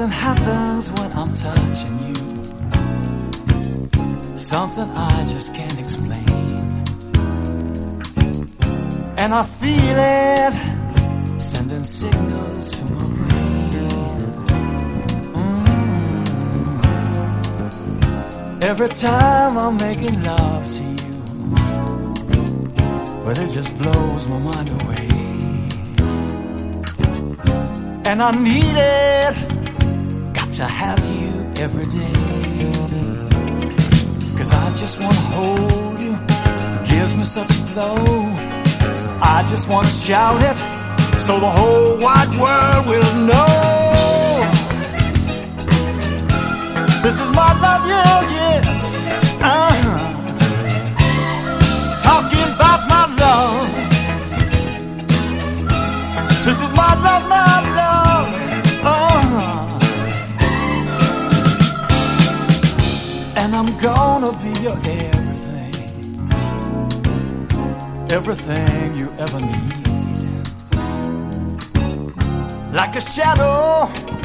Something happens when I'm touching you. Something I just can't explain. And I feel it sending signals to my brain. Every time I'm making love to you, but it just blows my mind away. And I need it, got to have you every day. 'Cause I just wanna hold you, gives me such a glow. I just wanna shout it, so the whole wide world will know. This is my love, yes, yes. Talking about my love. This is my love, my love. And I'm gonna be your everything. Everything you ever need. Like a shadow